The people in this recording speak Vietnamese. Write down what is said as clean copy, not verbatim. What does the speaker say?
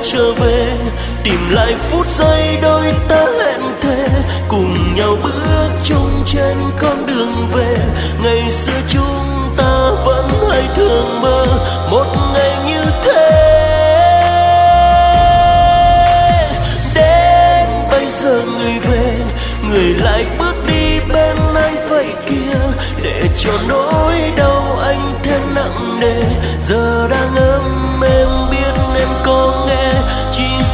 trở về, tìm lại phút giây đôi ta hẹn thề, cùng nhau bước chung trên con đường về. Ngày xưa chúng ta vẫn hay thường mơ một ngày như thế. Đến bây giờ người về, người lại bước đi bên anh vậy kia, để cho nỗi đau anh thêm nặng nề. Giờ đang ấm em biết em có nghe, chỉ